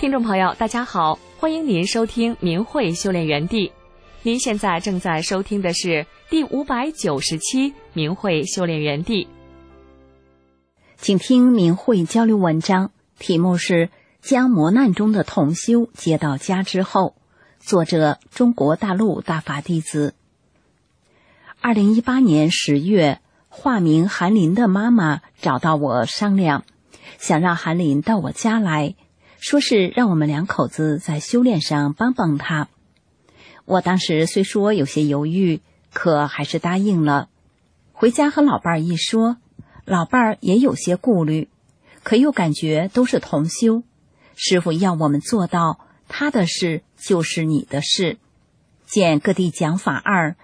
听众朋友大家好，欢迎您收听明慧修炼园地。您现在正在收听的是第590期明慧修炼园地。 请听明慧交流文章，题目是将磨难中的同修接到家之后，作者中国大陆大法弟子。2018年10月，化名韩林的妈妈找到我商量，想让韩林到我家来，说是让我们两口子在修炼上帮帮他。我当时虽说有些犹豫，可还是答应了。回家和老伴儿一说，老伴儿也有些顾虑，可又感觉都是同修，师父要我们做到他的事就是你的事。见各地讲法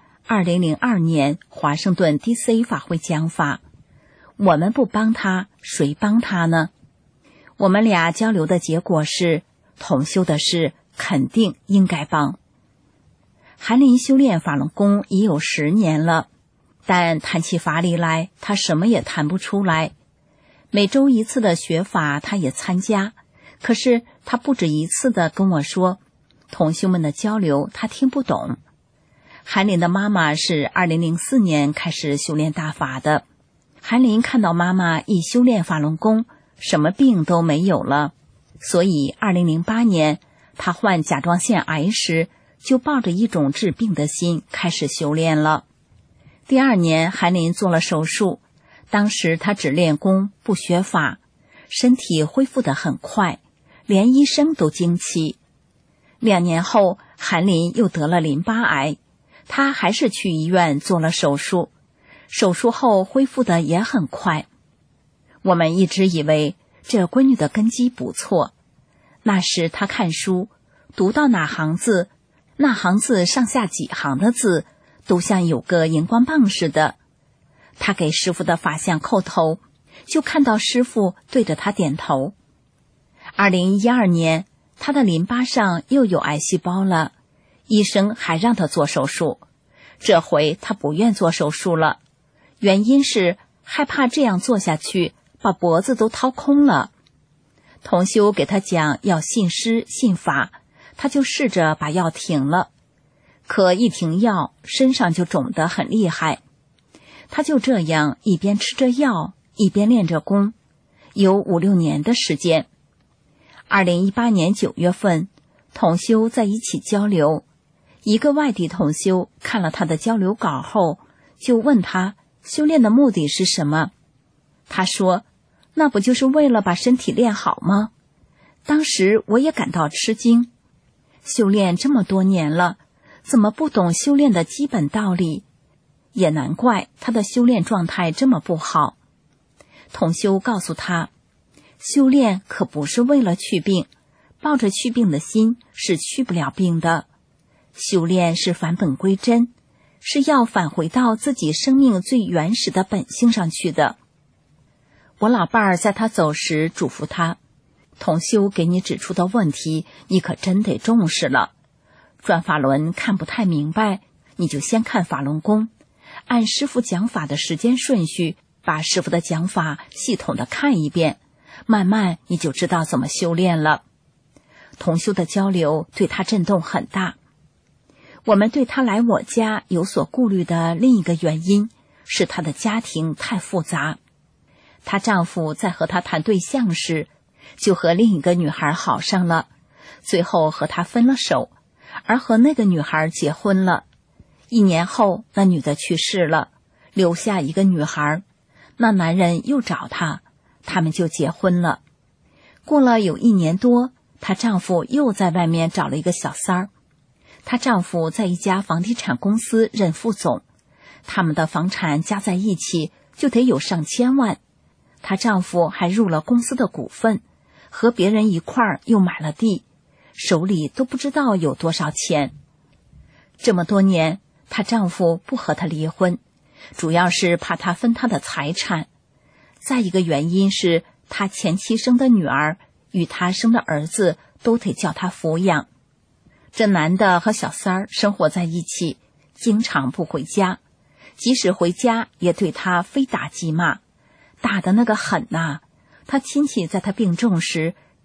2，2002年华盛顿 DC 法会讲法，我们不帮他，谁帮他呢？我们俩交流的结果是，同修的事肯定应该帮。韩林修炼法轮功已有10年了，但谈起法理来，他什么也谈不出来。每周一次的学法他也参加，可是他不止一次地跟我说，同修们的交流他听不懂。韩林的妈妈是2004年开始修炼大法的，韩林看到妈妈一修炼法轮功，什么病都没有了，所以2008年他患甲状腺癌时，就抱着一种治病的心开始修炼了。第2年韩林做了手术，当时他只练功不学法，身体恢复得很快，连医生都惊奇。2年后韩林又得了淋巴癌，他还是去医院做了手术，手术后恢复得也很快。我们一直以为这闺女的根基不错，那时她看书，读到哪行字，那行字上下几行的字都像有个荧光棒似的。她给师父的法相叩头，就看到师父对着她点头。2012年，她的淋巴上又有癌细胞了，医生还让她做手术。这回她不愿做手术了，原因是害怕这样做下去把脖子都掏空了。同修给他讲要信师信法，他就试着把药停了，可一停药身上就肿得很厉害。他就这样一边吃着药一边练着功，有5-6年的时间。2018年9月份，同修在一起交流，一个外地同修看了他的交流稿后，就问他修炼的目的是什么。他说，那不就是为了把身体练好吗？当时我也感到吃惊，修炼这么多年了，怎么不懂修炼的基本道理？也难怪他的修炼状态这么不好。同修告诉他，修炼可不是为了去病，抱着去病的心是去不了病的。修炼是返本归真，是要返回到自己生命最原始的本性上去的。我老伴儿在他走时嘱咐他，同修给你指出的问题，你可真得重视了。转法轮看不太明白，你就先看法轮功，按师父讲法的时间顺序，把师父的讲法系统的看一遍，慢慢你就知道怎么修炼了。同修的交流对他震动很大。我们对他来我家有所顾虑的另一个原因，是他的家庭太复杂。她丈夫在和她谈对象时，就和另一个女孩好上了，最后和她分了手，而和那个女孩结婚了。1年后，那女的去世了，留下一个女孩。那男人又找她，他们就结婚了。过了有1年多，她丈夫又在外面找了一个小三儿。她丈夫在一家房地产公司任副总，他们的房产加在一起就得有上千万。她丈夫还入了公司的股份，和别人一块儿又买了地，手里都不知道有多少钱。这么多年，她丈夫不和她离婚，主要是怕她分他的财产。再一个原因是，她前妻生的女儿与她生的儿子都得叫她抚养。这男的和小三儿生活在一起，经常不回家，即使回家也对她非打即骂，打的那个狠呐。他亲戚在他病重时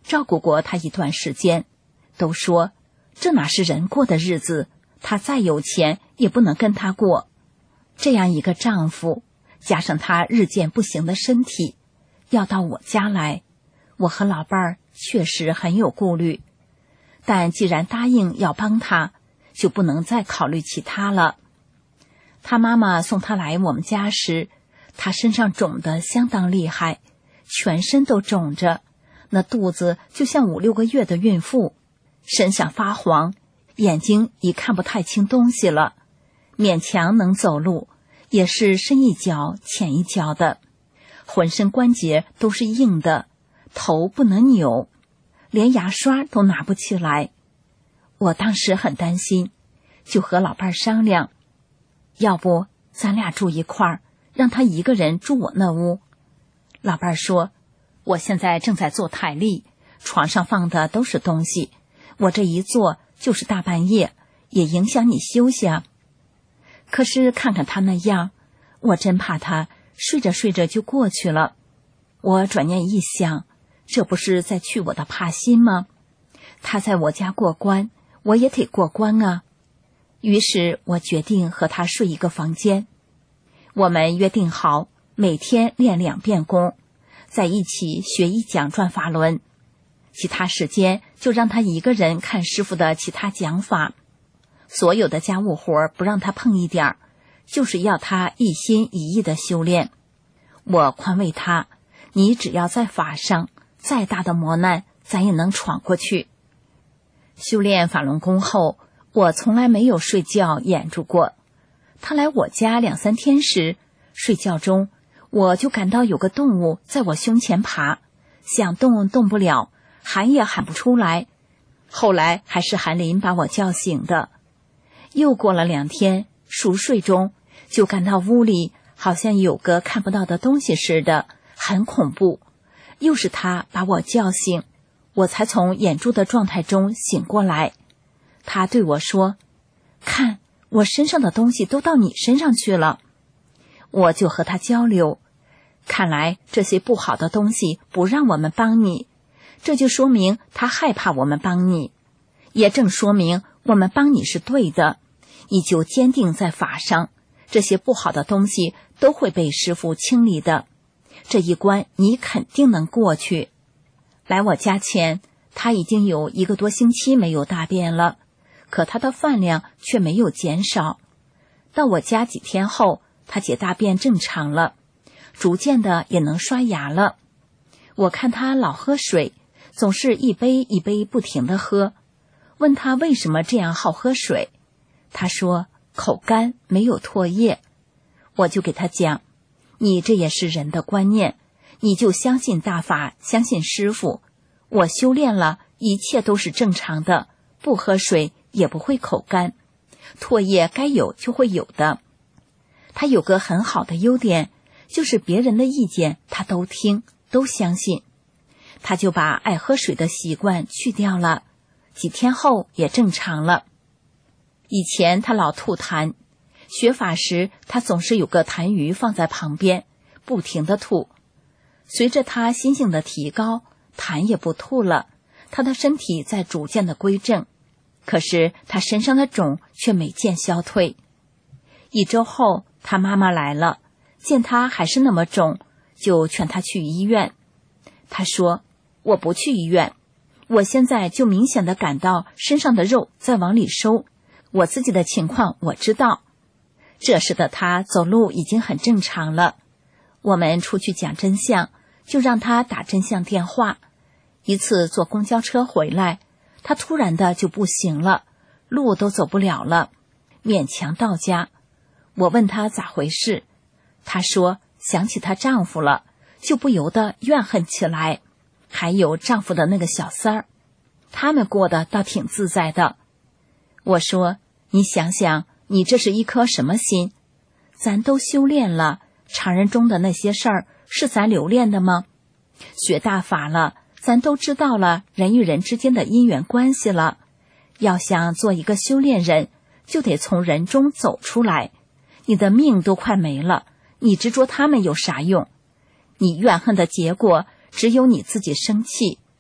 照顾过他一段时间，都说这哪是人过的日子，他再有钱也不能跟他过。这样一个丈夫，加上他日渐不行的身体，要到我家来，我和老伴儿确实很有顾虑。但既然答应要帮他，就不能再考虑其他了。他妈妈送他来我们家时，他身上肿得相当厉害，全身都肿着，那肚子就像5、6个月的孕妇，身上发黄，眼睛已看不太清东西了，勉强能走路，也是深一脚浅一脚的，浑身关节都是硬的，头不能扭，连牙刷都拿不起来。我当时很担心，就和老伴儿商量，要不咱俩住一块儿，让他一个人住我那屋。老伴儿说，我现在正在做台历，床上放的都是东西，我这一坐就是大半夜，也影响你休息啊。可是看看他那样，我真怕他睡着睡着就过去了。我转念一想，这不是在去我的怕心吗？他在我家过关，我也得过关啊。于是我决定和他睡一个房间。我们约定好每天练2遍功，在一起学一讲转法轮，其他时间就让他一个人看师父的其他讲法。所有的家务活不让他碰一点儿，就是要他一心一意的修炼。我宽慰他，你只要在法上，再大的磨难咱也能闯过去。修炼法轮功后，我从来没有睡觉掩住过。他来我家2、3天时，睡觉中我就感到有个动物在我胸前爬，想动动不了，喊也喊不出来。后来还是韩林把我叫醒的。又过了2天，熟睡中就感到屋里好像有个看不到的东西似的，很恐怖。又是他把我叫醒，我才从眼珠的状态中醒过来。他对我说，看，我身上的东西都到你身上去了。我就和他交流，看来这些不好的东西不让我们帮你，这就说明他害怕我们帮你，也正说明我们帮你是对的，你就坚定在法上，这些不好的东西都会被师父清理的，这一关你肯定能过去。来我家前，他已经有1个多星期没有大便了，可他的饭量却没有减少。到我家几天后，他解大便正常了，逐渐的也能刷牙了。我看他老喝水，总是一杯一杯不停地喝，问他为什么这样好喝水，他说口干没有唾液。我就给他讲，你这也是人的观念，你就相信大法，相信师父，我修炼了，一切都是正常的，不喝水也不会口干，唾液该有就会有的。他有个很好的优点，就是别人的意见他都听，都相信。他就把爱喝水的习惯去掉了，几天后也正常了。以前他老吐痰，学法时他总是有个痰盂放在旁边，不停地吐。随着他心性的提高，痰也不吐了，他的身体在逐渐的归正，可是他身上的肿却没见消退。1周后，他妈妈来了，见他还是那么肿，就劝他去医院。他说，我不去医院，我现在就明显的感到身上的肉在往里收，我自己的情况我知道。这时的他走路已经很正常了。我们出去讲真相，就让他打真相电话。一次坐公交车回来，他突然的就不行了，路都走不了了，勉强到家。我问他咋回事，他说想起她丈夫了，就不由得怨恨起来，还有丈夫的那个小三儿，他们过得倒挺自在的。我说，你想想，你这是一颗什么心？咱都修炼了，常人中的那些事儿是咱留恋的吗？学大法了，咱都知道了人与人之间的因缘关系了。要想做一个修炼人，就得从人中走出来。你的命都快没了，你执着他们有啥用？你怨恨的结果只有你自己生气。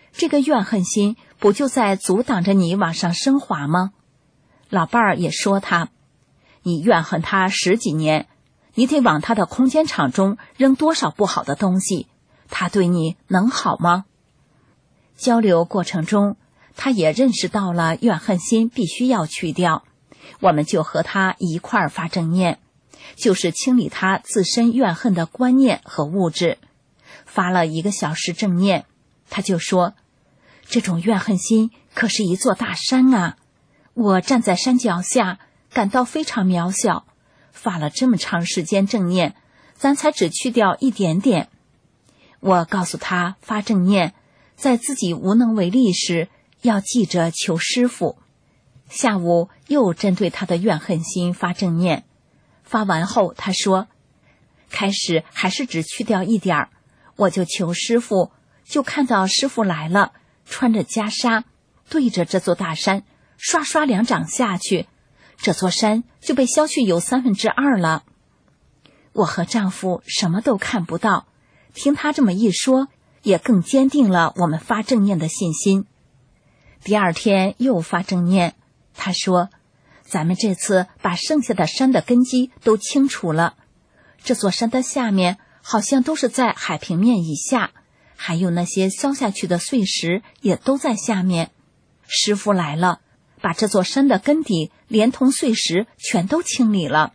这个怨恨心不就在阻挡着你往上升华吗？老伴儿也说他，你怨恨他10几年，你得往他的空间场中扔多少不好的东西，他对你能好吗？交流过程中，他也认识到了怨恨心必须要去掉，我们就和他一块儿发正念，就是清理他自身怨恨的观念和物质。发了1个小时正念，他就说，这种怨恨心可是一座大山啊，我站在山脚下感到非常渺小，发了这么长时间正念，咱才只去掉一点点。我告诉他，发正念在自己无能为力时要记着求师父。下午又针对他的怨恨心发正念，发完后他说，开始还是只去掉一点儿，我就求师父，就看到师父来了，穿着袈裟，对着这座大山刷刷2掌下去，这座山就被削去有2/3了。我和丈夫什么都看不到，听他这么一说，也更坚定了我们发正念的信心。第2天又发正念，他说，咱们这次把剩下的山的根基都清除了，这座山的下面好像都是在海平面以下，还有那些削下去的碎石也都在下面。师父来了，把这座山的根底连同碎石全都清理了。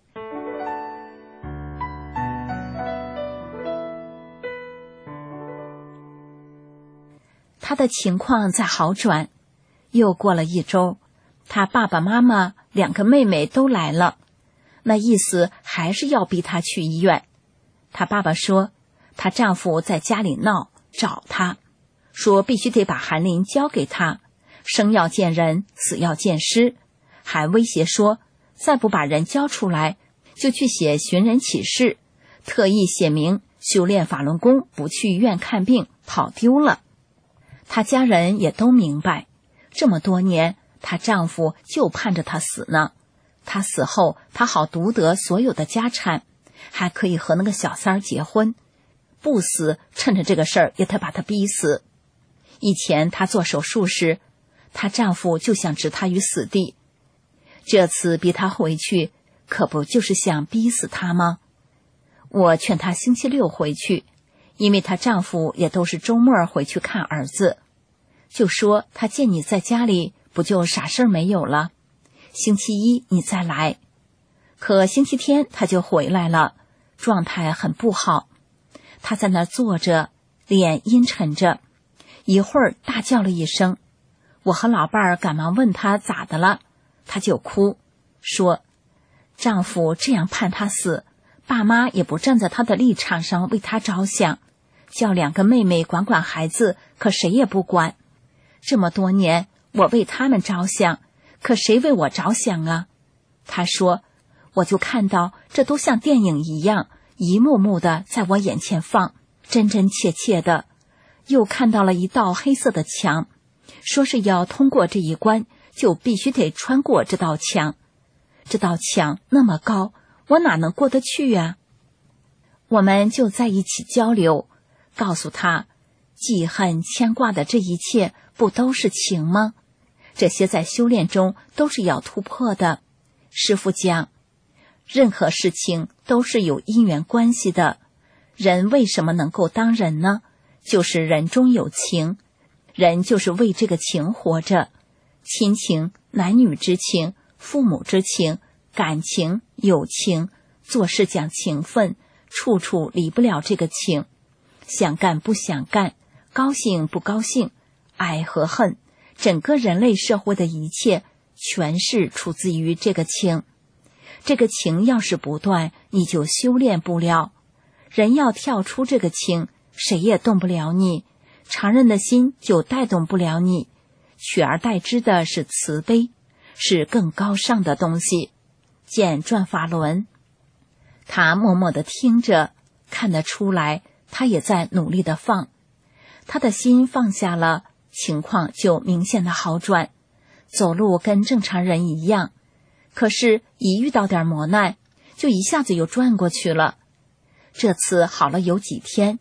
他的情况在好转，又过了1周，他爸爸妈妈2个妹妹都来了，那意思还是要逼他去医院。他爸爸说，她丈夫在家里闹，找他，说必须得把韩林交给他，生要见人，死要见尸，还威胁说，再不把人交出来，就去写寻人启事，特意写明修炼法轮功不去医院看病，跑丢了。他家人也都明白，这么多年，她丈夫就盼着她死呢。她死后，她好独得所有的家产，还可以和那个小三儿结婚。不死，趁着这个事儿也得把她逼死。以前她做手术时，她丈夫就想置她于死地，这次逼她回去，可不就是想逼死她吗？我劝她星期6回去，因为她丈夫也都是周末回去看儿子，就说她见你在家里，不就啥事儿没有了？星期1你再来。可星期天她就回来了，状态很不好。她在那儿坐着，脸阴沉着，一会儿大叫了一声。我和老伴儿赶忙问她咋的了，她就哭，说丈夫这样盼她死，爸妈也不站在她的立场上为她着想，叫2个妹妹管管孩子，可谁也不管。这么多年，我为他们着想，可谁为我着想啊？她说，我就看到这都像电影一样，一幕幕的在我眼前放，真真切切的。又看到了一道黑色的墙，说是要通过这一关，就必须得穿过这道墙。这道墙那么高，我哪能过得去呀？我们就在一起交流，告诉他，记恨牵挂的这一切不都是情吗？这些在修炼中都是要突破的。师父讲，任何事情都是有因缘关系的。人为什么能够当人呢？就是人中有情，人就是为这个情活着。亲情、男女之情、父母之情、感情、友情，做事讲情分，处处离不了这个情。想干不想干，高兴不高兴，爱和恨，整个人类社会的一切全是出自于这个情。这个情要是不断，你就修炼不了。人要跳出这个情，谁也动不了你，常人的心就带动不了你，取而代之的是慈悲，是更高尚的东西。见转法轮。他默默地听着，看得出来他也在努力地放。他的心放下了，情况就明显的好转，走路跟正常人一样。可是一遇到点磨难，就一下子又转过去了。这次好了有几天，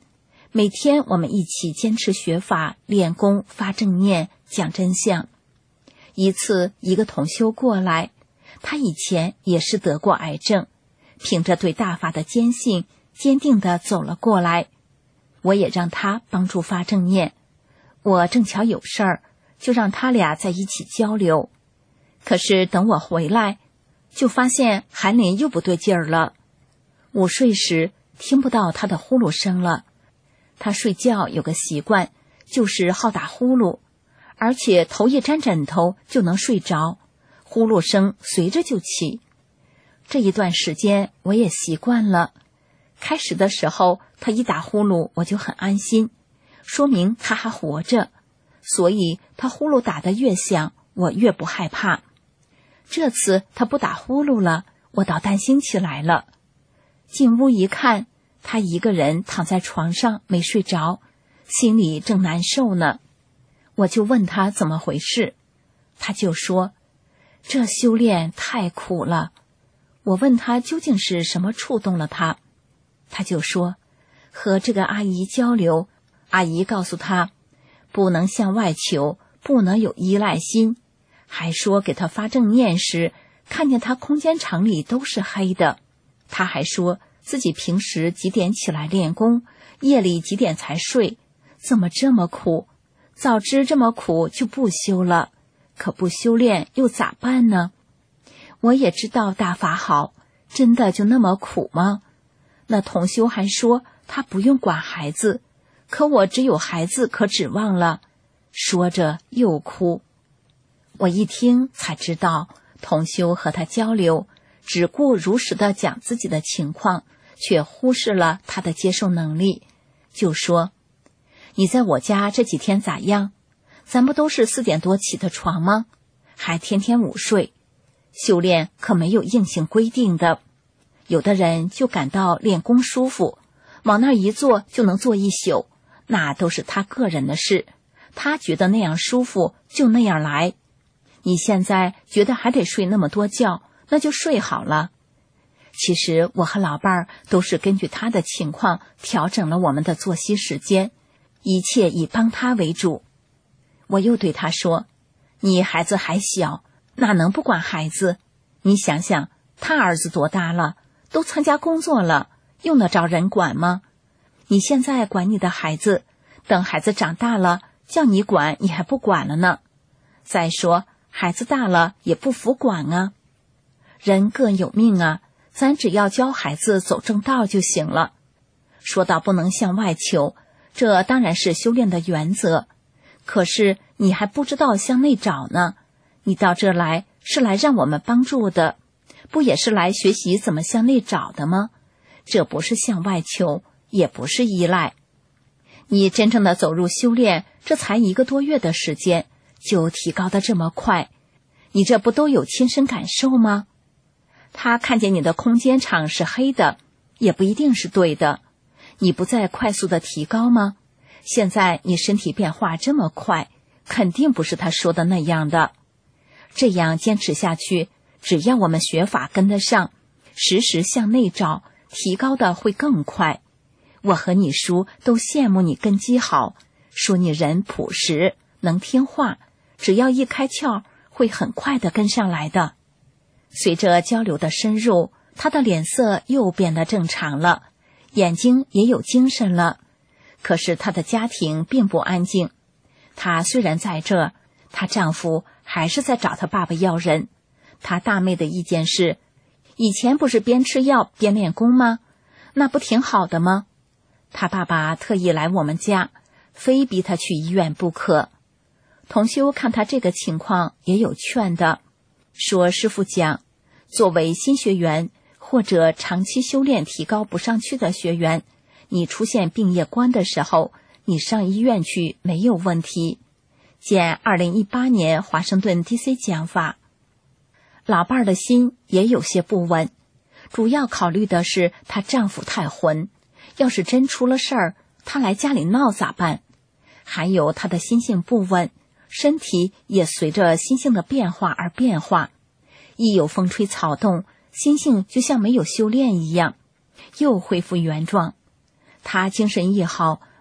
每天我们一起坚持学法、练功、发正念、讲真相。一次，一个同修过来，他以前也是得过癌症，凭着对大法的坚信，坚定地走了过来。我也让他帮助发正念，我正巧有事儿，就让他俩在一起交流。可是等我回来，就发现韩林又不对劲儿了。午睡时听不到他的呼噜声了。他睡觉有个习惯，就是好打呼噜，而且头一沾枕头就能睡着，呼噜声随着就起。这一段时间我也习惯了。开始的时候他一打呼噜我就很安心，说明他还活着，所以他呼噜打得越响，我越不害怕。这次他不打呼噜了，我倒担心起来了。进屋一看，他一个人躺在床上没睡着，心里正难受呢。我就问他怎么回事，他就说这修炼太苦了。我问他究竟是什么触动了他，他就说和这个阿姨交流，阿姨告诉他不能向外求，不能有依赖心，还说给他发正念时看见他空间场里都是黑的。他还说自己平时几点起来练功，夜里几点才睡，怎么这么苦？早知这么苦就不修了，可不修炼又咋办呢？我也知道大法好，真的就那么苦吗？那同修还说他不用管孩子，可我只有孩子可指望了。说着又哭。我一听才知道，同修和他交流，只顾如实地讲自己的情况，却忽视了他的接受能力，就说你在我家这几天咋样？咱不都是4点多起的床吗？还天天午睡。修炼可没有硬性规定的，有的人就感到练功舒服，往那儿一坐就能坐一宿，那都是他个人的事，他觉得那样舒服就那样来。你现在觉得还得睡那么多觉，那就睡好了。其实我和老伴儿都是根据他的情况调整了我们的作息时间，一切以帮他为主。我又对他说，你孩子还小，哪能不管孩子？你想想，他儿子多大了，都参加工作了，用得着人管吗？你现在管你的孩子，等孩子长大了，叫你管你还不管了呢。再说孩子大了也不服管啊。人各有命啊，咱只要教孩子走正道就行了。说到不能向外求，这当然是修炼的原则，可是你还不知道向内找呢。你到这来是来让我们帮助的，不也是来学习怎么向内找的吗？这不是向外求，也不是依赖。你真正的走入修炼，这才1个多月的时间，就提高得这么快，你这不都有亲身感受吗？他看见你的空间场是黑的，也不一定是对的。你不在快速的提高吗？现在你身体变化这么快，肯定不是他说的那样的。这样坚持下去，只要我们学法跟得上，时时向内找，提高的会更快。我和你叔都羡慕你根基好，说你人朴实，能听话，只要一开窍，会很快的跟上来的。随着交流的深入，他的脸色又变得正常了，眼睛也有精神了。可是她的家庭并不安静，她虽然在这，她丈夫还是在找她爸爸要人。她大妹的意见是，以前不是边吃药边练功吗？那不挺好的吗？她爸爸特意来我们家，非逼她去医院不可。同修看她这个情况也有劝的，说师父讲，作为新学员或者长期修炼提高不上去的学员，你出现病业关的时候，你上医院去没有问题。见2018年华盛顿 DC 讲法。老伴儿的心也有些不稳，主要考虑的是她丈夫太混，要是真出了事儿，她来家里闹咋办？还有她的心性不稳，身体也随着心性的变化而变化，一有风吹草动，心性就像没有修炼一样，又恢复原状。她精神一好，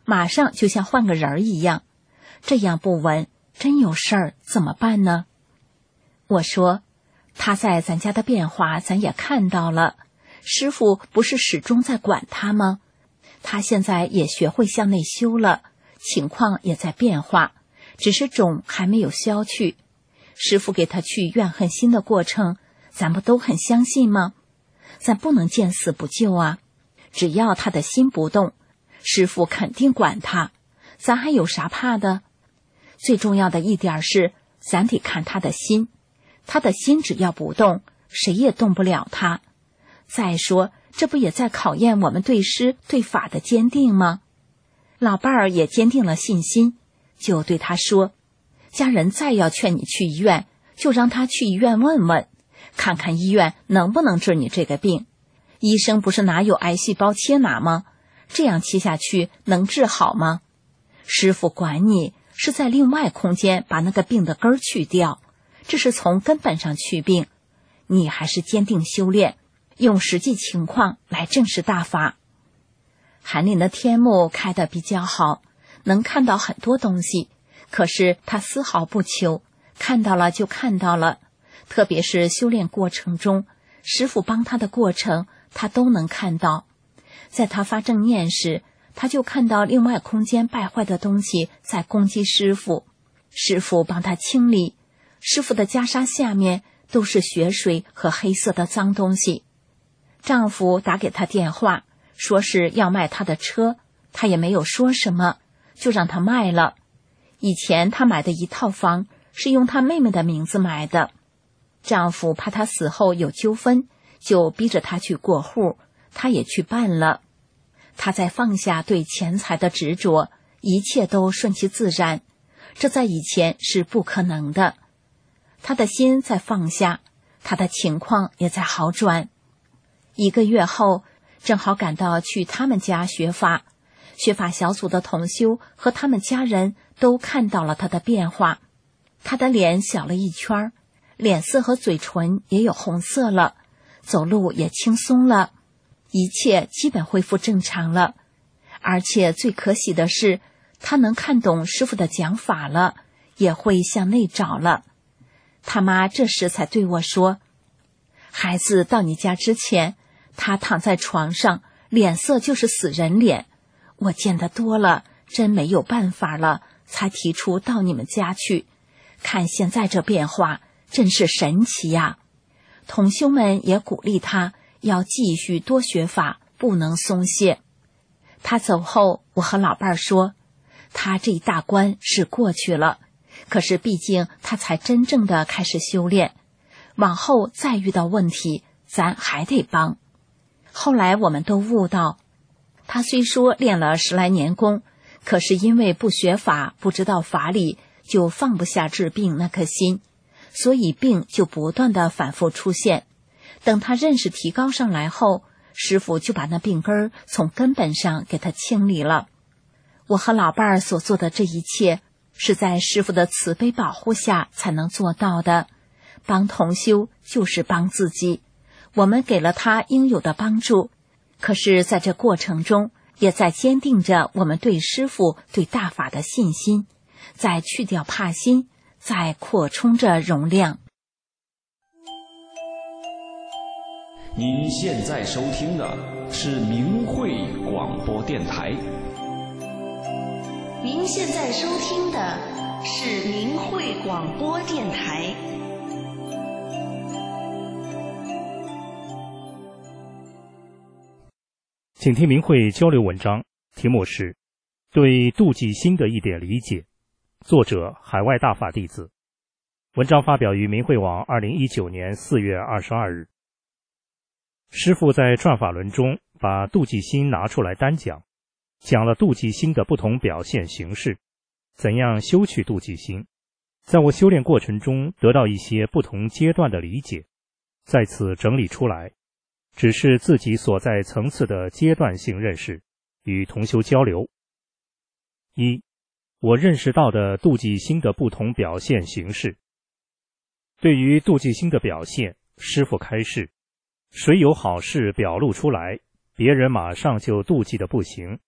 马上就像换个人一样，这样不稳，真有事儿怎么办呢？我说，他在咱家的变化咱也看到了，师父不是始终在管他吗？他现在也学会向内修了，情况也在变化，只是种还没有消去。师父给他去怨恨心的过程，咱不都很相信吗？咱不能见死不救啊！只要他的心不动，师父肯定管他，咱还有啥怕的？最重要的一点是，咱得看他的心，他的心只要不动，谁也动不了他。再说，这不也在考验我们对师对法的坚定吗？老伴儿也坚定了信心，就对他说，家人再要劝你去医院，就让他去医院问问，看看医院能不能治你这个病。医生不是哪有癌细胞切哪吗？这样切下去能治好吗？师父管你是在另外空间把那个病的根儿去掉，这是从根本上去病。你还是坚定修炼，用实际情况来证实大法。韩林的天目开得比较好，能看到很多东西，可是他丝毫不求，看到了就看到了。特别是修炼过程中，师父帮他的过程，他都能看到。在他发正念时，他就看到另外空间败坏的东西在攻击师父，师父帮他清理，师父的袈裟下面都是血水和黑色的脏东西。丈夫打给他电话，说是要卖他的车，他也没有说什么，就让他卖了。以前他买的一套房是用他妹妹的名字买的，丈夫怕他死后有纠纷，就逼着他去过户，他也去办了。他在放下对钱财的执着，一切都顺其自然，这在以前是不可能的。他的心在放下，他的情况也在好转。1个月后，正好赶到去他们家学法，学法小组的同修和他们家人都看到了他的变化。他的脸小了一圈，脸色和嘴唇也有红色了，走路也轻松了，一切基本恢复正常了。而且最可喜的是，他能看懂师父的讲法了，也会向内找了。他妈这时才对我说，孩子到你家之前，他躺在床上，脸色就是死人脸，我见得多了，真没有办法了，才提出到你们家去。看现在这变化，真是神奇呀！同修们也鼓励他要继续多学法，不能松懈。他走后，我和老伴儿说，他这一大关是过去了，可是毕竟他才真正的开始修炼，往后再遇到问题，咱还得帮。后来我们都悟到，他虽说练了10来年功，可是因为不学法，不知道法理，就放不下治病那颗心，所以病就不断的反复出现。等他认识提高上来后，师父就把那病根儿从根本上给他清理了。我和老伴儿所做的这一切，是在师父的慈悲保护下才能做到的。帮同修就是帮自己，我们给了他应有的帮助，可是在这过程中，也在坚定着我们对师父对大法的信心，在去掉怕心，在扩充着容量。 您现在收听的是明慧广播电台。 您现在收听的是明慧广播电台。 请听明慧交流文章，题目是对妒忌心的一点理解，作者海外大法弟子。文章发表于明慧网2019年4月22日。师父在转法轮中把妒忌心拿出来单讲，讲了妒忌心的不同表现形式，怎样修去妒忌心，在我修炼过程中得到一些不同阶段的理解，在此整理出来，只是自己所在层次的阶段性认识，与同修交流。一，我认识到的妒忌心的不同表现形式。对于妒忌心的表现，师父开示，谁有好事表露出来，别人马上就妒忌的不行，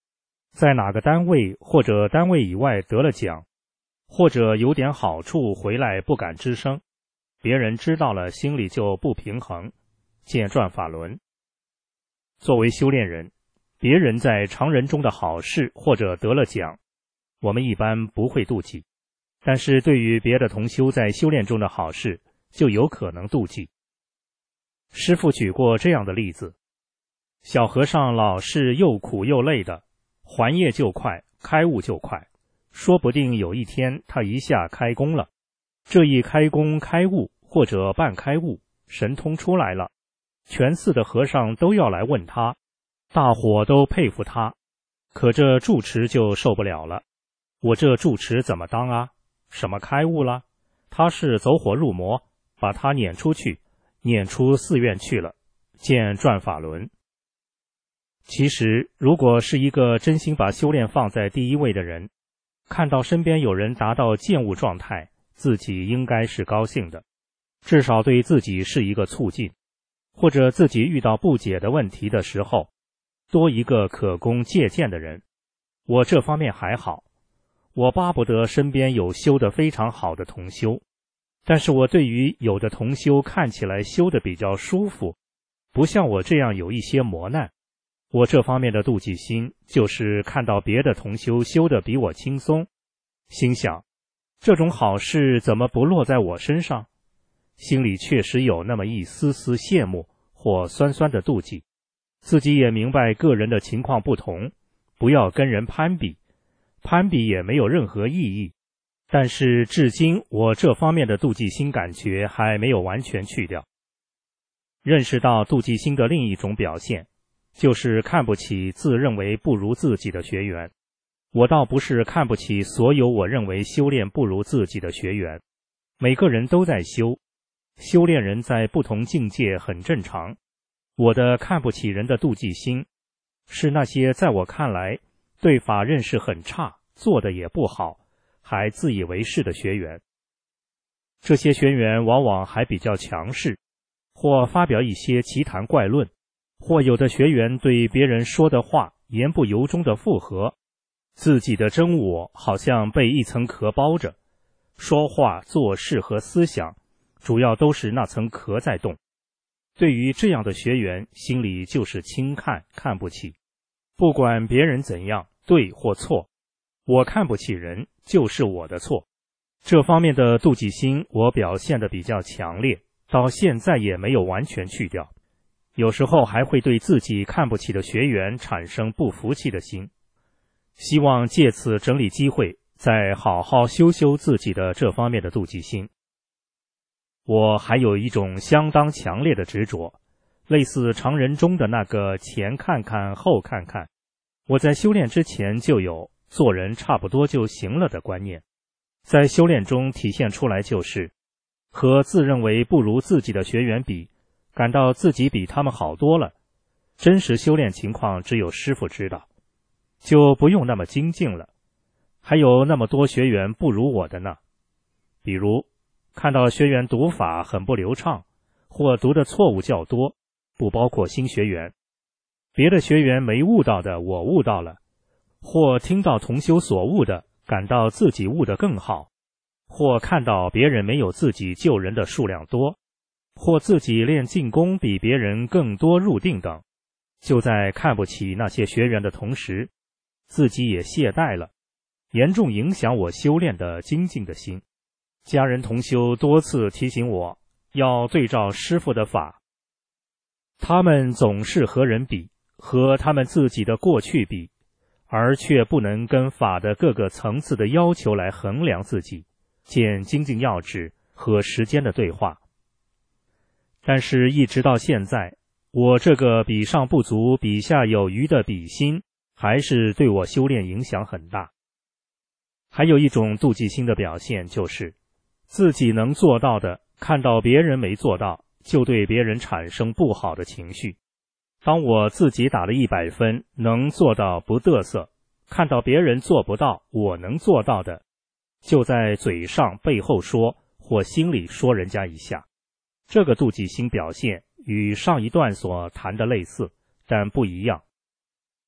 在哪个单位或者单位以外得了奖，或者有点好处回来不敢吱声，别人知道了心里就不平衡，见转法轮。作为修炼人，别人在常人中的好事或者得了奖，我们一般不会妒忌，但是对于别的同修在修炼中的好事，就有可能妒忌。师父举过这样的例子，小和尚老是又苦又累的，还业就快，开悟就快，说不定有一天他一下开工了，这一开工开悟或者半开悟，神通出来了，全寺的和尚都要来问他，大伙都佩服他，可这住持就受不了了，我这住持怎么当啊？什么开悟了？他是走火入魔，把他撵出去，撵出寺院去了，见转法轮。其实如果是一个真心把修炼放在第一位的人，看到身边有人达到见悟状态，自己应该是高兴的，至少对自己是一个促进，或者自己遇到不解的问题的时候，多一个可供借鉴的人。我这方面还好，我巴不得身边有修得非常好的同修，但是我对于有的同修看起来修得比较舒服，不像我这样有一些磨难，我这方面的妒忌心就是看到别的同修修得比我轻松，心想这种好事怎么不落在我身上，心里确实有那么一丝丝羡慕或酸酸的妒忌。自己也明白个人的情况不同，不要跟人攀比，攀比也没有任何意义，但是至今我这方面的妒忌心感觉还没有完全去掉。认识到妒忌心的另一种表现，就是看不起自认为不如自己的学员。我倒不是看不起所有我认为修炼不如自己的学员，每个人都在修，修炼人在不同境界很正常。我的看不起人的妒忌心，是那些在我看来对法认识很差，做得也不好，还自以为是的学员。这些学员往往还比较强势，或发表一些奇谈怪论，或有的学员对别人说的话言不由衷的附和，自己的真我好像被一层壳包着，说话做事和思想主要都是那层壳在动。对于这样的学员，心里就是轻看，看不起。不管别人怎样，对或错，我看不起人，就是我的错。这方面的妒忌心我表现得比较强烈，到现在也没有完全去掉。有时候还会对自己看不起的学员产生不服气的心。希望借此整理机会，再好好修修自己的这方面的妒忌心。我还有一种相当强烈的执着，类似常人中的那个前看看后看看。我在修炼之前就有做人差不多就行了的观念，在修炼中体现出来就是和自认为不如自己的学员比，感到自己比他们好多了。真实修炼情况只有师父知道，就不用那么精进了。还有那么多学员不如我的呢，比如看到学员读法很不流畅，或读的错误较多，不包括新学员。别的学员没悟到的我悟到了，或听到同修所悟的，感到自己悟得更好，或看到别人没有自己救人的数量多，或自己练静功比别人更多入定等。就在看不起那些学员的同时，自己也懈怠了，严重影响我修炼的精进的心。家人同修多次提醒我要对照师父的法，他们总是和人比，和他们自己的过去比，而却不能跟法的各个层次的要求来衡量自己，见精进要旨和时间的对话。但是一直到现在，我这个比上不足比下有余的比心还是对我修炼影响很大。还有一种妒忌心的表现，就是自己能做到的，看到别人没做到，就对别人产生不好的情绪。当我自己打了100分，能做到不得瑟，看到别人做不到我能做到的，就在嘴上背后说，或心里说人家一下。这个妒忌心表现与上一段所谈的类似，但不一样。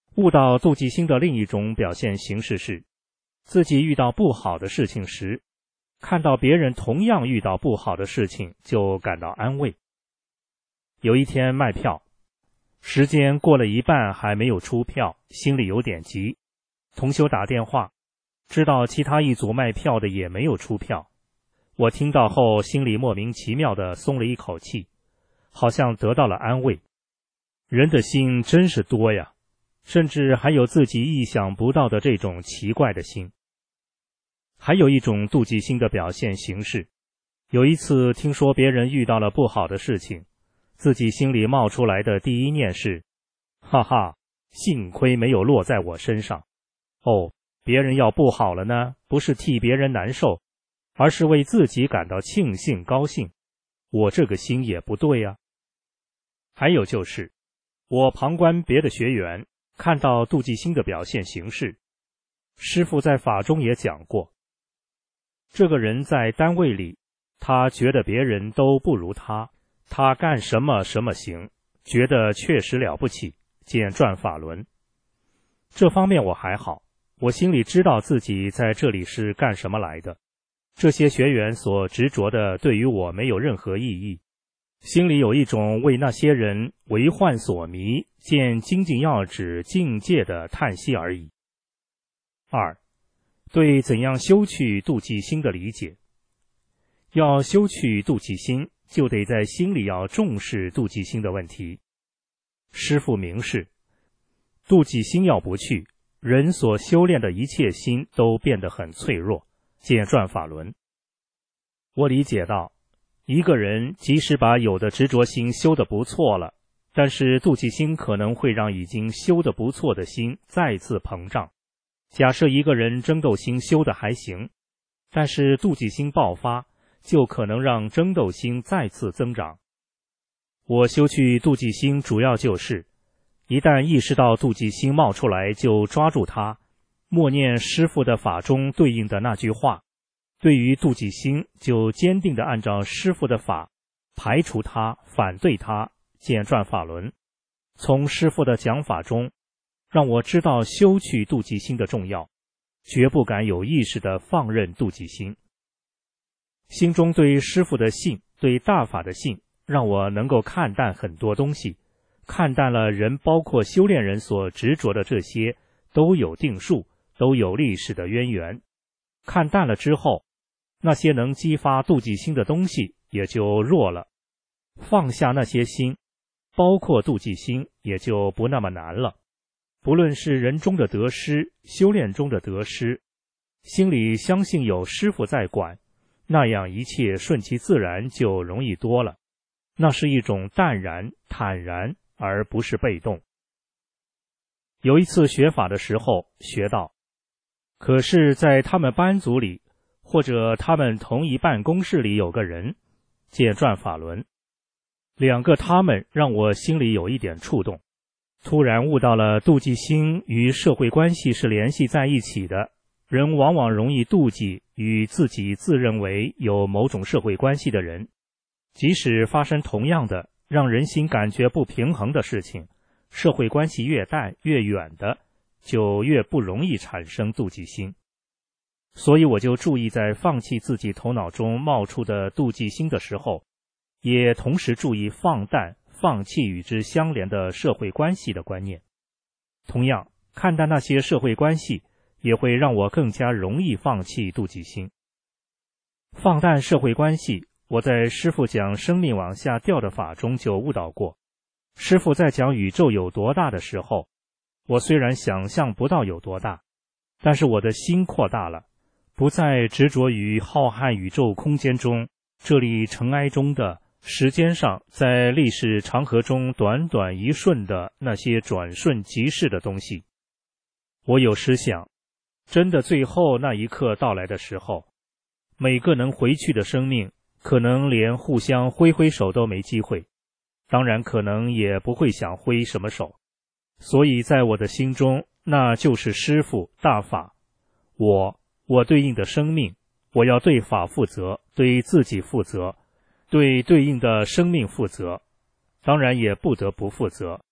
悟到妒忌心的另一种表现形式是，自己遇到不好的事情时，看到别人同样遇到不好的事情，就感到安慰。有一天卖票，时间过了一半还没有出票，心里有点急。同修打电话，知道其他一组卖票的也没有出票。我听到后，心里莫名其妙地松了一口气，好像得到了安慰。人的心真是多呀，甚至还有自己意想不到的这种奇怪的心。还有一种妒忌心的表现形式，有一次听说别人遇到了不好的事情，自己心里冒出来的第一念是，哈哈，幸亏没有落在我身上。哦，别人要不好了呢，不是替别人难受，而是为自己感到庆幸高兴。我这个心也不对啊。还有就是，我旁观别的学员，看到妒忌心的表现形式。师父在法中也讲过，这个人在单位里，他觉得别人都不如他，他干什么什么行，觉得确实了不起，见转法轮。这方面我还好，我心里知道自己在这里是干什么来的。这些学员所执着的对于我没有任何意义，心里有一种为那些人为患所迷，见精进要旨境界的叹息而已。二，对怎样修去妒忌心的理解。要修去妒忌心，就得在心里要重视妒忌心的问题。师父明示，妒忌心要不去，人所修炼的一切心都变得很脆弱，见转法轮。我理解到，一个人即使把有的执着心修得不错了，但是妒忌心可能会让已经修得不错的心再次膨胀。假设一个人争斗心修得还行，但是妒忌心爆发，就可能让争斗心再次增长。我修去妒忌心主要就是，一旦意识到妒忌心冒出来，就抓住它，默念师父的法中对应的那句话，对于妒忌心就坚定地按照师父的法排除它，反对它，见转法轮。从师父的讲法中，让我知道修去妒忌心的重要，绝不敢有意识地放任妒忌心。心中对师父的信，对大法的信，让我能够看淡很多东西，看淡了人包括修炼人所执着的这些都有定数，都有历史的渊源。看淡了之后，那些能激发妒忌心的东西也就弱了，放下那些心，包括妒忌心，也就不那么难了。不论是人中的得失，修炼中的得失，心里相信有师父在管，那样一切顺其自然就容易多了。那是一种淡然坦然，而不是被动。有一次学法的时候学到，可是在他们班组里，或者他们同一办公室里有个人，见转法轮，两个他们让我心里有一点触动，突然悟到了妒忌心与社会关系是联系在一起的。人往往容易妒忌与自己自认为有某种社会关系的人，即使发生同样的让人心感觉不平衡的事情，社会关系越淡越远的，就越不容易产生妒忌心。所以我就注意在放弃自己头脑中冒出的妒忌心的时候，也同时注意放淡放弃与之相连的社会关系的观念。同样，看待那些社会关系，也会让我更加容易放弃妒忌心。放淡社会关系，我在师父讲生命往下掉的法中就悟到过。师父在讲宇宙有多大的时候，我虽然想象不到有多大，但是我的心扩大了，不再执着于浩瀚宇宙空间中这里尘埃中的时间上在历史长河中短短一瞬的那些转瞬即逝的东西。我有时想，真的最后那一刻到来的时候，每个能回去的生命可能连互相挥挥手都没机会，当然可能也不会想挥什么手。所以在我的心中，那就是师父大法。我对应的生命，我要对法负责，对自己负责，对应的生命负责，当然也不得不负责。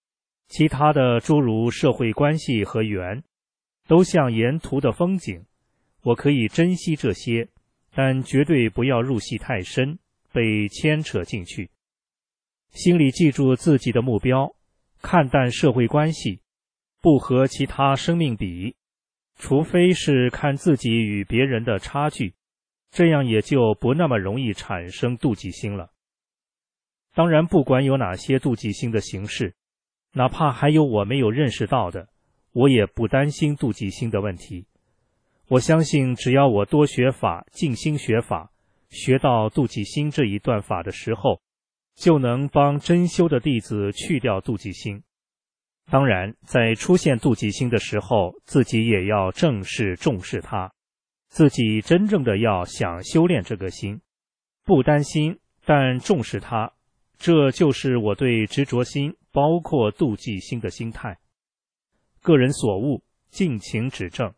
其他的诸如社会关系和缘，都像沿途的风景，我可以珍惜这些，但绝对不要入戏太深，被牵扯进去。心里记住自己的目标，看淡社会关系，不和其他生命比，除非是看自己与别人的差距，这样也就不那么容易产生妒忌心了。当然，不管有哪些妒忌心的形式，哪怕还有我没有认识到的，我也不担心妒忌心的问题。我相信只要我多学法，静心学法，学到妒忌心这一段法的时候，就能帮真修的弟子去掉妒忌心。当然，在出现妒忌心的时候，自己也要正视重视它，自己真正的要想修炼这个心，不担心，但重视它，这就是我对执着心包括妒忌心的心态。个人所悟，敬请指正。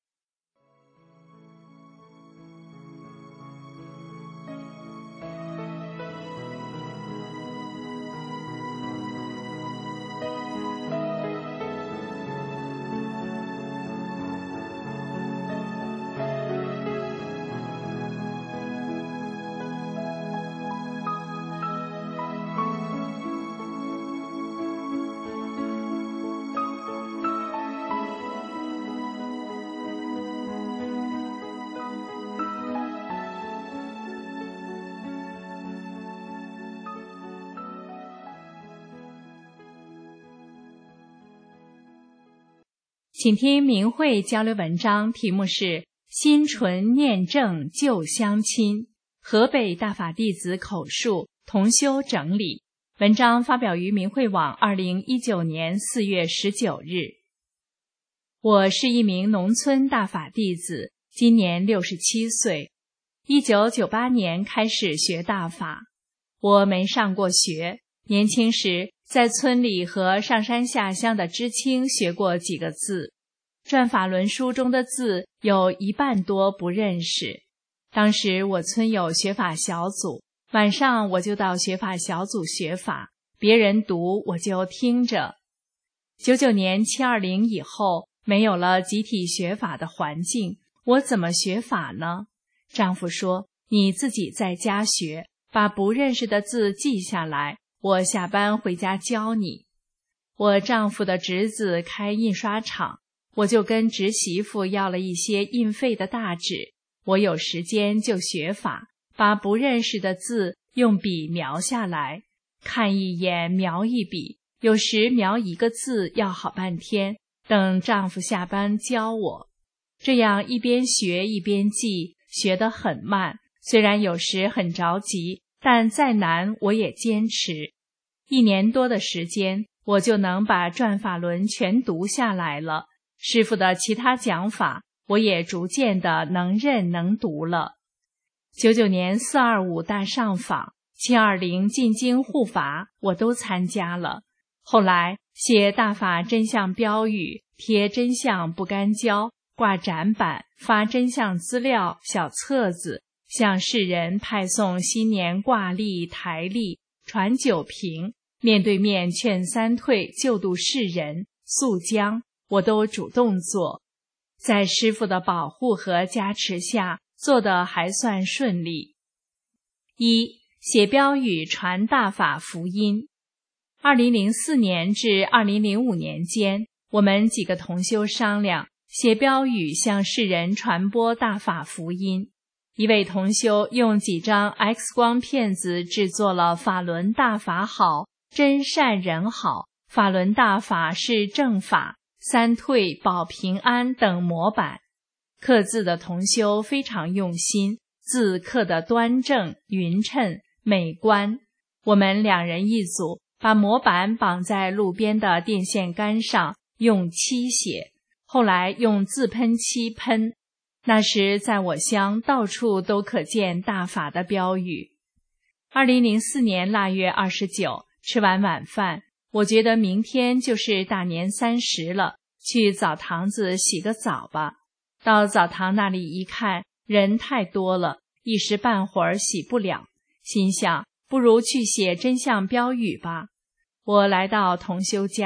请听明慧交流文章，题目是心纯念正旧相亲，河北大法弟子口述，同修整理。文章发表于明慧网2019年4月19日。我是一名农村大法弟子，今年67岁。1998年开始学大法。我没上过学，年轻时在村里和上山下乡的知青学过几个字，转法轮书中的字有一半多不认识。当时我村有学法小组，晚上我就到学法小组学法，别人读我就听着。99年720以后，没有了集体学法的环境，我怎么学法呢？丈夫说，你自己在家学，把不认识的字记下来，我下班回家教你。我丈夫的侄子开印刷厂，我就跟侄媳妇要了一些印废的大纸，我有时间就学法，把不认识的字用笔描下来，看一眼描一笔，有时描一个字要好半天，等丈夫下班教我。这样一边学一边记，学得很慢，虽然有时很着急，但再难我也坚持。1年多的时间，我就能把转法轮全读下来了。师父的其他讲法，我也逐渐的能认能读了。99年425大上访，720进京护法，我都参加了。后来写大法真相标语，贴真相不干胶，挂展板，发真相资料小册子，向世人派送新年挂历台历，传酒瓶，面对面劝三退，救度世人，肃江，我都主动做。在师父的保护和加持下，做得还算顺利。1. 写标语传大法福音。2004年至2005年间，我们几个同修商量，写标语向世人传播大法福音。一位同修用几张 X 光片子制作了法轮大法好，真善人好，法轮大法是正法，三退保平安等模板。刻字的同修非常用心，字刻得端正匀称美观。我们2人一组，把模板绑在路边的电线杆上，用漆写，后来用自喷漆喷。那时在我乡到处都可见大法的标语。2004年腊月29，吃完晚饭，我觉得明天就是大年30了，去澡堂子洗个澡吧。到澡堂那里一看，人太多了，一时半会儿洗不了，心想不如去写真相标语吧。我来到同修家，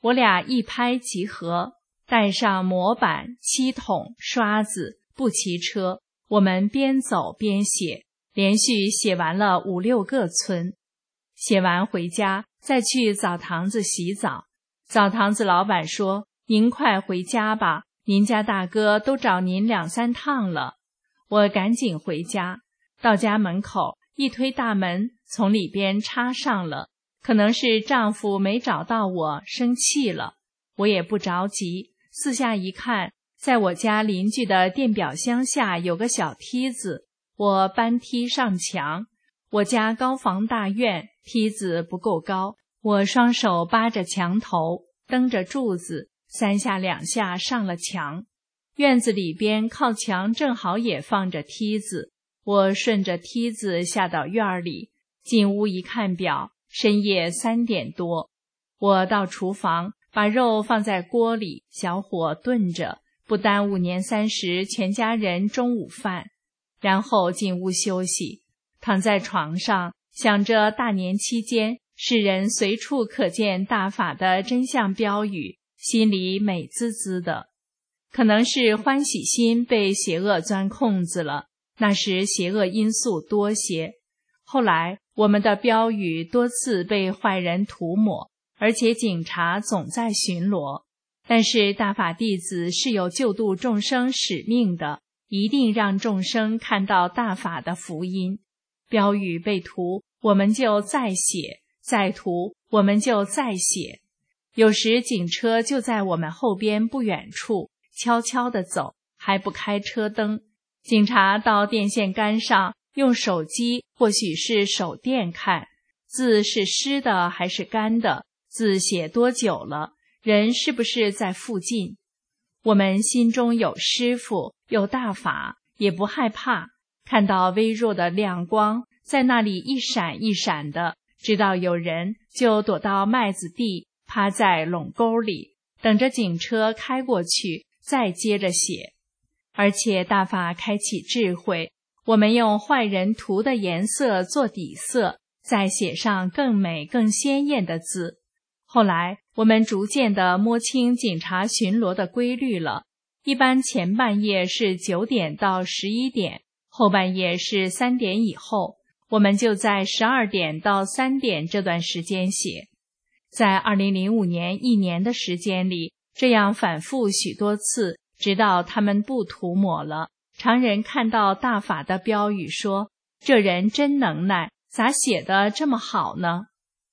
我俩一拍即合，带上模板、漆筒、刷子，不骑车，我们边走边写，连续写完了5、6个村。写完回家，再去澡堂子洗澡。澡堂子老板说：“您快回家吧，您家大哥都找您2、3趟了。”我赶紧回家，到家门口一推大门，从里边插上了。可能是丈夫没找到我，生气了。我也不着急，四下一看，在我家邻居的电表箱下有个小梯子，我搬梯上墙。我家高房大院，梯子不够高，我双手扒着墙头，蹬着柱子，3下2下上了墙。院子里边靠墙正好也放着梯子，我顺着梯子下到院里，进屋一看表，深夜3点多。我到厨房，把肉放在锅里，小火炖着，不耽误年30全家人中午饭。然后进屋休息，躺在床上，想着大年期间世人随处可见大法的真相标语，心里美滋滋的。可能是欢喜心被邪恶钻空子了，那时邪恶因素多些。后来我们的标语多次被坏人涂抹，而且警察总在巡逻。但是大法弟子是有救度众生使命的，一定让众生看到大法的福音。标语被涂，我们就再写，再涂，我们就再写。有时警车就在我们后边不远处，悄悄地走，还不开车灯。警察到电线杆上用手机或许是手电看，字是湿的还是干的，字写多久了，人是不是在附近。我们心中有师父，有大法，也不害怕，看到微弱的亮光在那里一闪一闪的，知道有人，就躲到麦子地，趴在垄沟里，等着警车开过去，再接着写。而且大法开启智慧，我们用坏人涂的颜色做底色，再写上更美更鲜艳的字。后来我们逐渐地摸清警察巡逻的规律了，一般前半夜是9点到11点，后半夜是3点以后，我们就在12点到3点这段时间写。在2005年1年的时间里，这样反复许多次，直到他们不涂抹了。常人看到大法的标语说，这人真能耐，咋写得这么好呢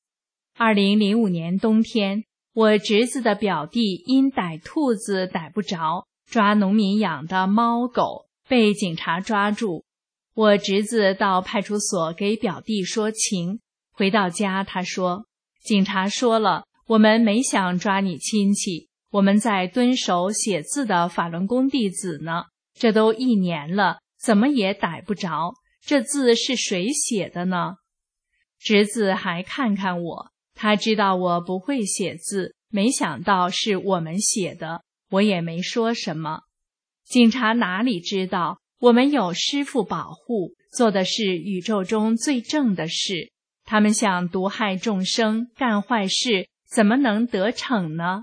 ？2005年冬天，我侄子的表弟因逮兔子逮不着，抓农民养的猫狗，被警察抓住。我侄子到派出所给表弟说情，回到家他说，警察说了，我们没想抓你亲戚，我们在蹲守写字的法轮功弟子呢，这都1年了，怎么也逮不着，这字是谁写的呢？侄子还看看我，他知道我不会写字，没想到是我们写的，我也没说什么。警察哪里知道，我们有师父保护，做的是宇宙中最正的事。他们想毒害众生，干坏事，怎么能得逞呢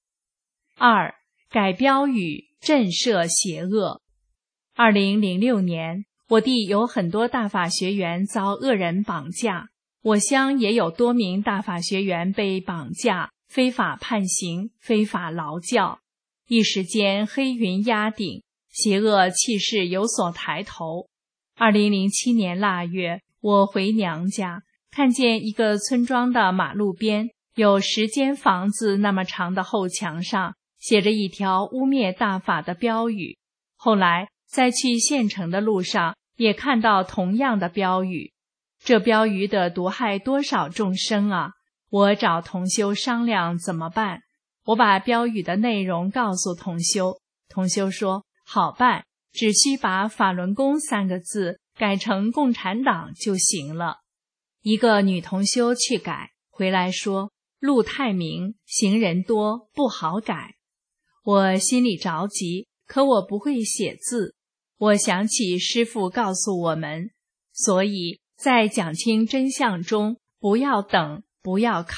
？2. 改标语，震慑邪恶。2006年，我地有很多大法学员遭恶人绑架，我乡也有多名大法学员被绑架、非法判刑、非法劳教。一时间黑云压顶，邪恶气势有所抬头。2007年腊月，我回娘家，看见一个村庄的马路边有10间房子那么长的后墙上写着一条污蔑大法的标语。后来在去县城的路上也看到同样的标语。这标语得毒害多少众生啊！我找同修商量怎么办。我把标语的内容告诉同修，同修说好办，只需把法轮功3个字改成共产党就行了。一个女同修去改，回来说路太明，行人多，不好改。我心里着急，可我不会写字。我想起师父告诉我们，所以在讲清真相中，不要等，不要靠，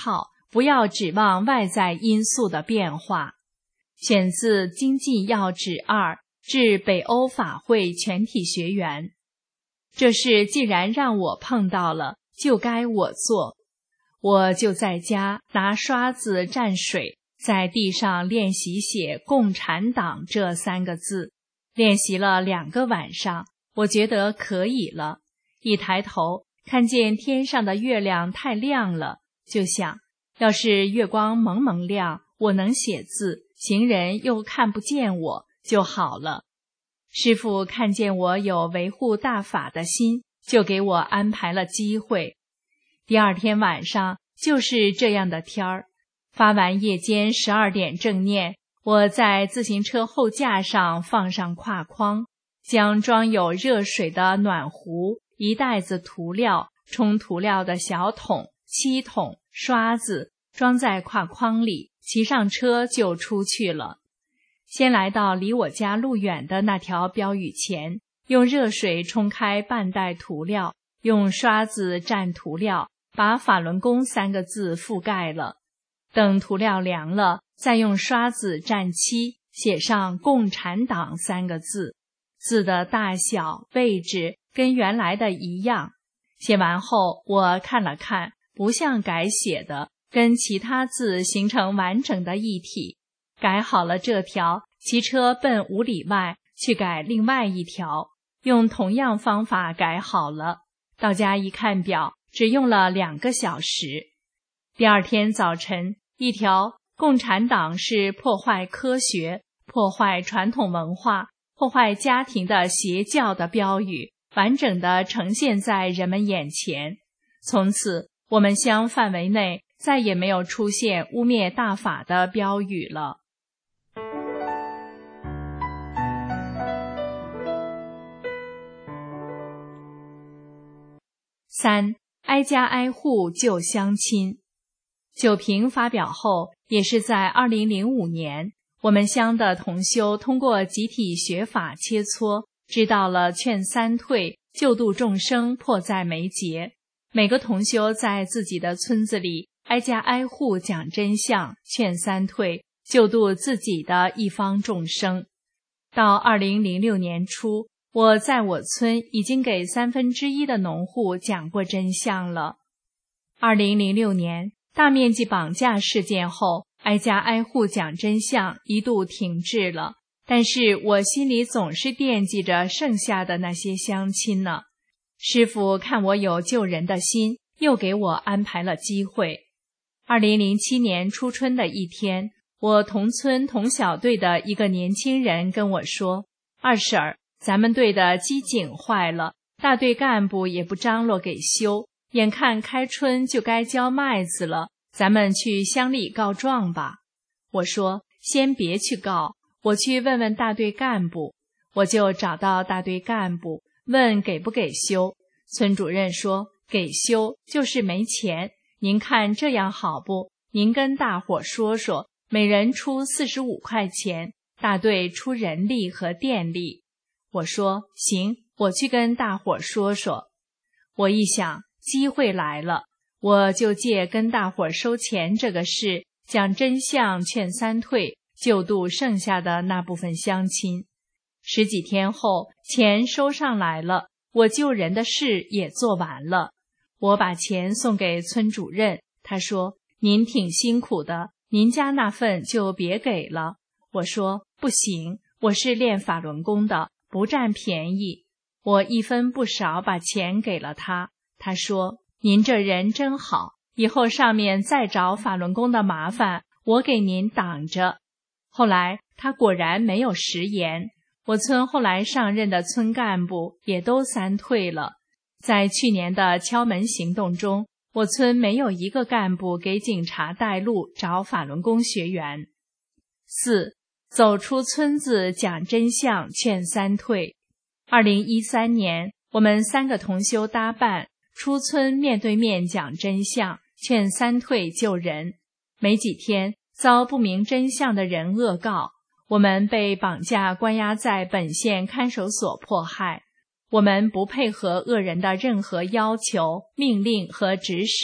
不要指望外在因素的变化。选自《经济要旨2》，致北欧法会全体学员。这事既然让我碰到了，就该我做。我就在家拿刷子蘸水，在地上练习写共产党这3个字，练习了2个晚上，我觉得可以了。一抬头看见天上的月亮太亮了，就想，要是月光蒙蒙亮，我能写字，行人又看不见我就好了。师父看见我有维护大法的心，就给我安排了机会。第2天晚上就是这样的天儿，发完夜间12点正念，我在自行车后架上放上挎筐，将装有热水的暖壶、1袋子涂料、冲涂料的小桶、漆桶、刷子装在挎筐里，骑上车就出去了。先来到离我家路远的那条标语前，用热水冲开半袋涂料，用刷子蘸涂料，把法轮功3个字覆盖了。等涂料凉了，再用刷子蘸漆，写上共产党3个字，字的大小、位置跟原来的一样。写完后，我看了看，不像改写的，跟其他字形成完整的一体。改好了这条，骑车奔5里外去改另外一条，用同样方法改好了。到家一看表，只用了2个小时。第2天早晨，一条共产党是破坏科学、破坏传统文化、破坏家庭的邪教的标语，完整地呈现在人们眼前。从此，我们乡范围内再也没有出现污蔑大法的标语了。3. 挨家挨户救乡亲。九评发表后，也是在2005年，我们乡的同修通过集体学法切磋，知道了劝3退、救度众生迫在眉睫。每个同修在自己的村子里挨家挨户讲真相，劝3退，救度自己的一方众生。到2006年初，我在我村已经给1/3的农户讲过真相了。2006年大面积绑架事件后，挨家挨户讲真相一度停滞了，但是我心里总是惦记着剩下的那些乡亲呢。师父看我有救人的心，又给我安排了机会。2007年初春的一天，我同村同小队的一个年轻人跟我说，二婶儿，咱们队的机井坏了，大队干部也不张罗给修，眼看开春就该交麦子了，咱们去乡里告状吧。我说，先别去告，我去问问大队干部。我就找到大队干部，问给不给修。村主任说，给修，就是没钱。您看这样好不？您跟大伙说说，每人出45块钱，大队出人力和电力。我说，行，我去跟大伙说说。我一想，机会来了，我就借跟大伙收钱这个事，讲真相，劝3退，救度剩下的那部分乡亲。10几天后，钱收上来了，我救人的事也做完了。我把钱送给村主任，他说，您挺辛苦的，您家那份就别给了。我说，不行，我是练法轮功的，不占便宜。我1分不少把钱给了他。他说，您这人真好，以后上面再找法轮功的麻烦，我给您挡着。后来他果然没有食言，我村后来上任的村干部也都3退了。在去年的敲门行动中，我村没有一个干部给警察带路找法轮功学员。4. 走出村子讲真相，劝3退。2013年，我们3个同修搭伴出村面对面讲真相，劝3退救人。没几天，遭不明真相的人恶告，我们被绑架关押在本县看守所迫害。我们不配合恶人的任何要求、命令和指使，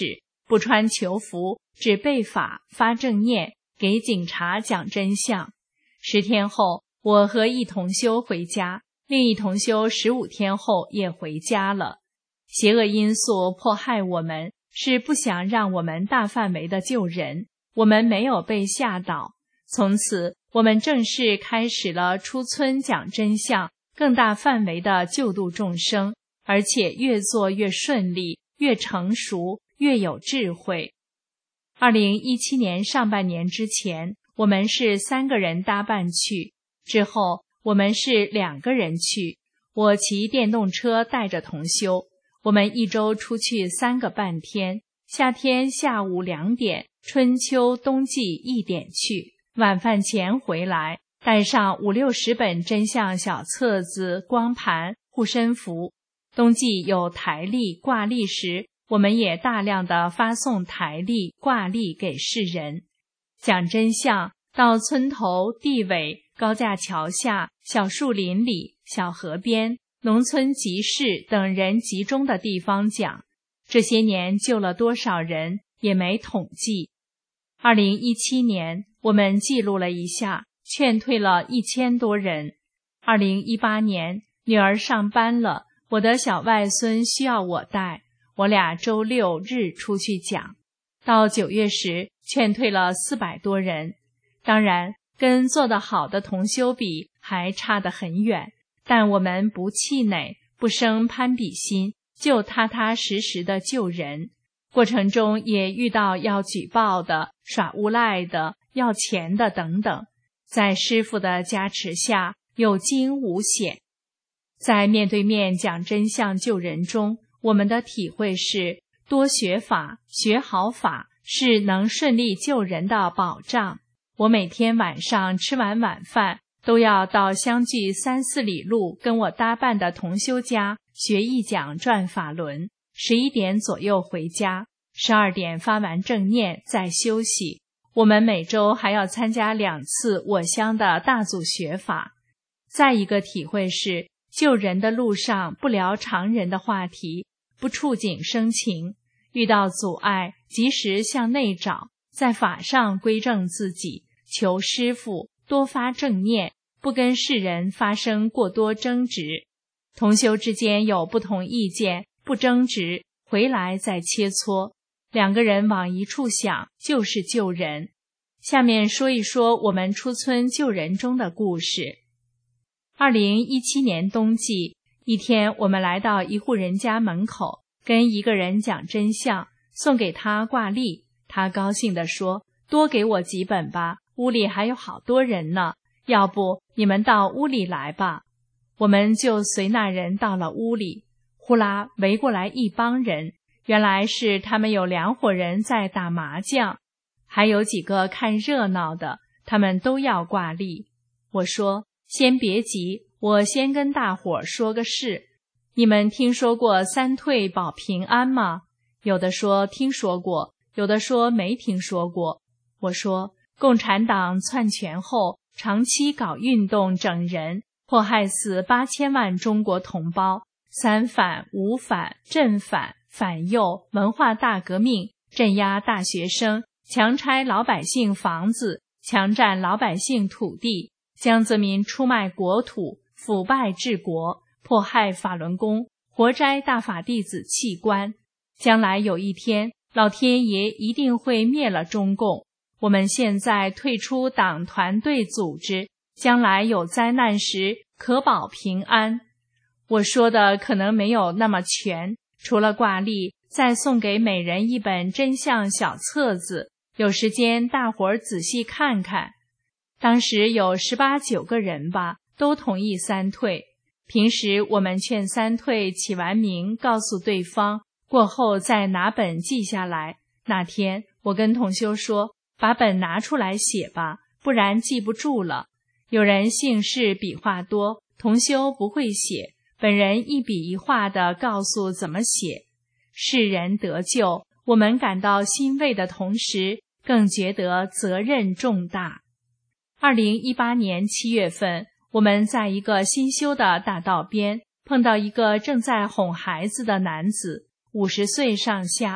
不穿囚服，只背法发正念，给警察讲真相。10天后，我和一同修回家，另一同修15天后也回家了。邪恶因素迫害我们，是不想让我们大范围的救人，我们没有被吓倒。从此，我们正式开始了出村讲真相、更大范围的救度众生，而且越做越顺利，越成熟，越有智慧。2017年上半年之前，我们是3个人搭伴去，之后我们是2个人去，我骑电动车带着同修，我们1周出去3个半天，夏天下午2点，春秋冬季1点去，晚饭前回来，带上50-60本真相小册子、光盘、护身符。冬季有台历、挂历时，我们也大量的发送台历、挂历给世人。讲真相，到村头、地尾、高架桥下、小树林里、小河边、农村集市等人集中的地方讲。这些年救了多少人，也没统计。2017年，我们记录了一下，劝退了1000多人。2018年，女儿上班了，我的小外孙需要我带，我俩周6日出去讲。到9月时，劝退了400多人。当然，跟做得好的同修比，还差得很远，但我们不气馁，不生攀比心，就踏踏实实的救人。过程中也遇到要举报的、耍无赖的、要钱的等等，在师父的加持下，有惊无险。在面对面讲真相救人中，我们的体会是，多学法，学好法，是能顺利救人的保障。我每天晚上吃完晚饭，都要到相距3-4里路跟我搭伴的同修家学一讲转法轮，11点左右回家，12点发完正念再休息。我们每周还要参加2次我乡的大组学法。再一个体会是，救人的路上不聊常人的话题，不触景生情，遇到阻碍及时向内找，在法上归正自己，求师父，多发正念，不跟世人发生过多争执。同修之间有不同意见，不争执，回来再切磋，2个人往一处想，就是救人。下面说一说我们出村救人中的故事。2017年冬季，一天我们来到一户人家门口，跟一个人讲真相，送给他挂历。他高兴地说，多给我几本吧，屋里还有好多人呢，要不你们到屋里来吧。我们就随那人到了屋里，呼啦围过来一帮人，原来是他们有2伙人在打麻将，还有几个看热闹的，他们都要挂历。我说，先别急，我先跟大伙说个事。你们听说过3退保平安吗？有的说听说过，有的说没听说过。我说，共产党篡权后，长期搞运动整人，迫害死8000万中国同胞，3反、5反、正反、反右、文化大革命，镇压大学生，强拆老百姓房子，强占老百姓土地，江泽民出卖国土，腐败治国，迫害法轮功，活摘大法弟子器官。将来有一天，老天爷一定会灭了中共。我们现在退出党团队组织，将来有灾难时可保平安。我说的可能没有那么全，除了挂历，再送给每人一本真相小册子，有时间大伙儿仔细看看。当时有18、19个人吧，都同意3退。平时我们劝3退起完名，告诉对方，过后再拿本记下来。那天我跟同修说，把本拿出来写吧，不然记不住了。有人姓氏笔画多，同修不会写，本人一笔一画地告诉怎么写。世人得救，我们感到欣慰的同时，更觉得责任重大。2018年7月份，我们在一个新修的大道边碰到一个正在哄孩子的男子，50岁上下。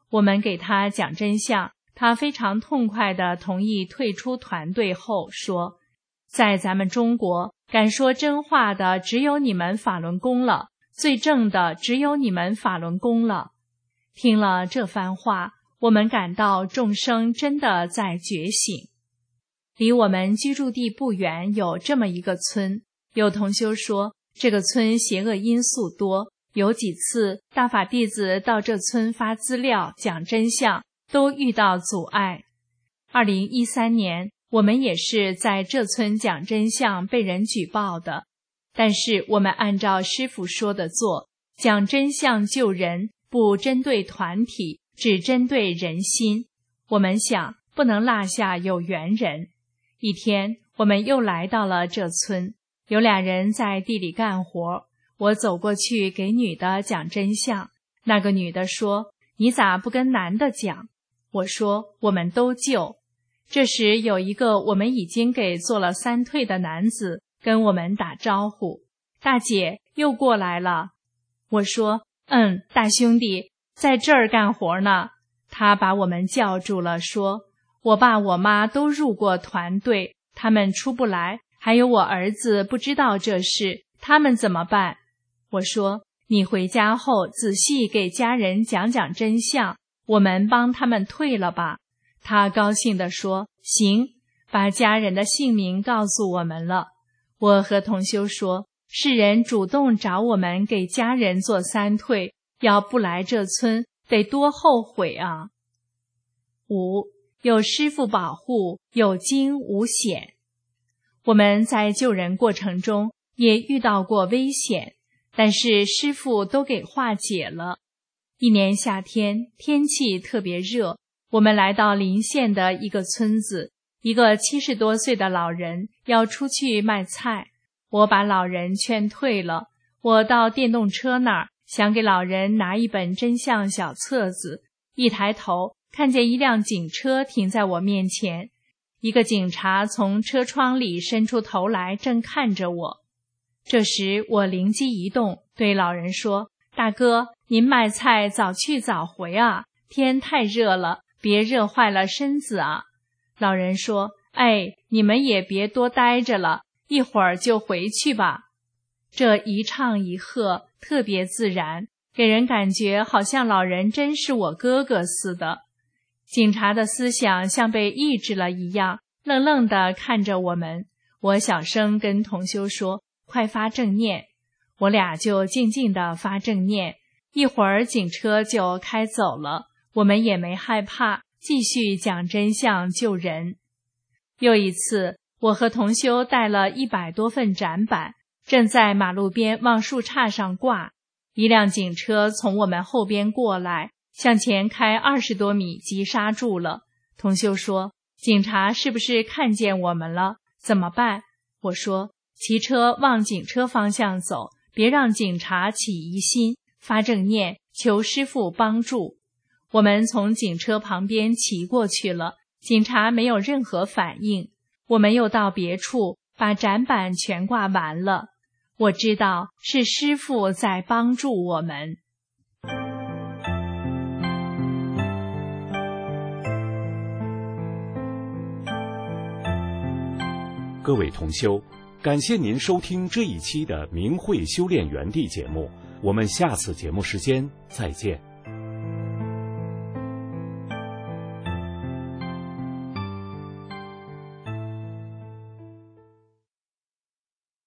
我们给他讲真相，他非常痛快地同意退出团队后说，在咱们中国，敢说真话的只有你们法轮功了，最正的只有你们法轮功了。听了这番话，我们感到众生真的在觉醒。离我们居住地不远有这么一个村，有同修说，这个村邪恶因素多，有几次大法弟子到这村发资料讲真相，都遇到阻碍。2013年，我们也是在这村讲真相被人举报的，但是我们按照师父说的做，讲真相救人，不针对团体，只针对人心。我们想不能落下有缘人。一天，我们又来到了这村，有俩人在地里干活，我走过去给女的讲真相。那个女的说，你咋不跟男的讲？我说，我们都救。这时有一个我们已经给做了3退的男子跟我们打招呼，大姐又过来了。我说，大兄弟在这儿干活呢。他把我们叫住了，说，我爸我妈都入过团队，他们出不来，还有我儿子不知道这事，他们怎么办？我说，你回家后仔细给家人讲讲真相，我们帮他们退了吧。他高兴地说，行，把家人的姓名告诉我们了。我和同修说，是人主动找我们给家人做3退，要不来这村得多后悔啊。5. 有师父保护，有惊无险。我们在救人过程中也遇到过危险，但是师父都给化解了。一年夏天，天气特别热，我们来到邻县的一个村子，一个70多岁的老人要出去卖菜，我把老人劝退了。我到电动车那儿，想给老人拿一本真相小册子，一抬头看见一辆警车停在我面前，一个警察从车窗里伸出头来，正看着我。这时我灵机一动，对老人说，大哥，您卖菜早去早回啊，天太热了，别热坏了身子啊。老人说，你们也别多待着了，一会儿就回去吧。这一唱一和特别自然，给人感觉好像老人真是我哥哥似的。警察的思想像被抑制了一样，愣愣地看着我们。我小声跟同修说，快发正念。我俩就静静地发正念，一会儿警车就开走了，我们也没害怕，继续讲真相救人。又一次，我和同修带了100多份展板，正在马路边往树杈上挂，一辆警车从我们后边过来，向前开20多米，急刹住了。同修说，警察是不是看见我们了？怎么办？我说，骑车往警车方向走，别让警察起疑心，发正念，求师父帮助。我们从警车旁边骑过去了，警察没有任何反应。我们又到别处，把展板全挂完了。我知道是师父在帮助我们。 各位同修，感谢您收听这一期的明慧修炼园地节目，我们下次节目时间再见。